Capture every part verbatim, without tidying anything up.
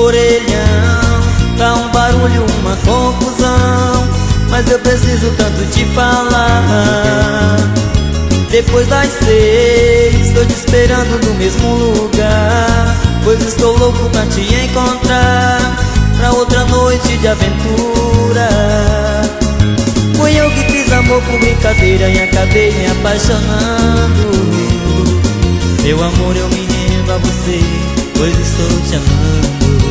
orelhão. Tá um barulho, uma confusão, mas eu preciso tanto te falar. Depois das seis, estou te esperando no mesmo lugar, pois estou louco pra te encontrar, pra outra noite de aventura. Foi eu que fiz amor por brincadeira e acabei me apaixonando. Meu amor, eu me rendo a você, pois estou te amando.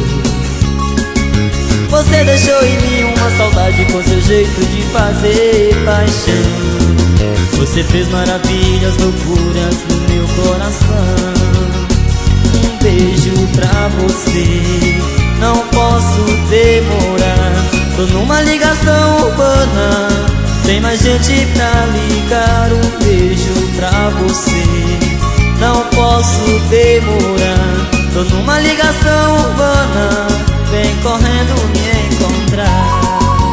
Você deixou em mim uma saudade com seu jeito de fazer paixão. Você fez maravilhas, loucuras no meu coração. Um beijo pra você, não posso demorar. Tô numa ligação urbana, tem mais gente pra ligar. Um beijo pra você, não posso demorar. Tô numa ligação urbana, vem correndo me encontrar.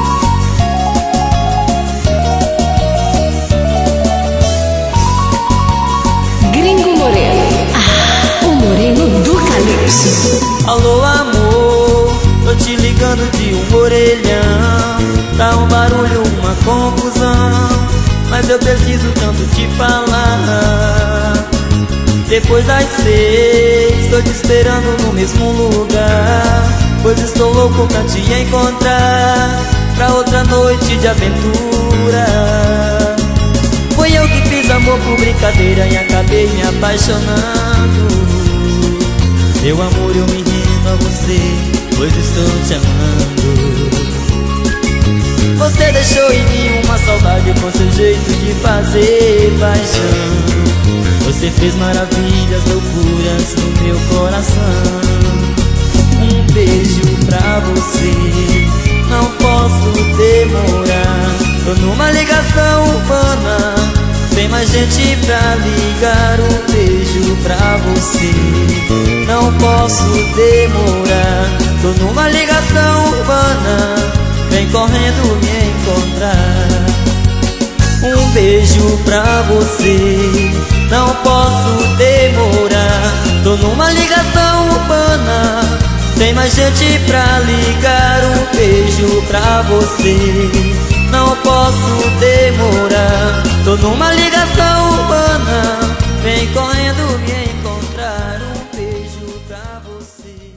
Gringo Moreno, ah, o moreno do calypso. Alô amor, tô te ligando de um orelhão. Tá um barulho, uma confusão, mas eu preciso tanto te falar. Depois das seis, estou te esperando no mesmo lugar, pois estou louco pra te encontrar, pra outra noite de aventura. Foi eu que fiz amor por brincadeira e acabei me apaixonando. Meu amor, eu me rendo a você, pois estou te amando. Você deixou em mim uma saudade com seu jeito de fazer paixão. Você fez maravilhas, loucuras no meu coração. Um beijo pra você, não posso demorar. Tô numa ligação urbana, tem mais gente pra ligar. Um beijo pra você, não posso demorar. Tô numa ligação urbana, vem correndo me encontrar. Um beijo pra você, não posso demorar. Tô numa ligação urbana, tem mais gente pra ligar. Um beijo pra você, não posso demorar. Tô numa ligação urbana, vem correndo me encontrar. Um beijo pra você.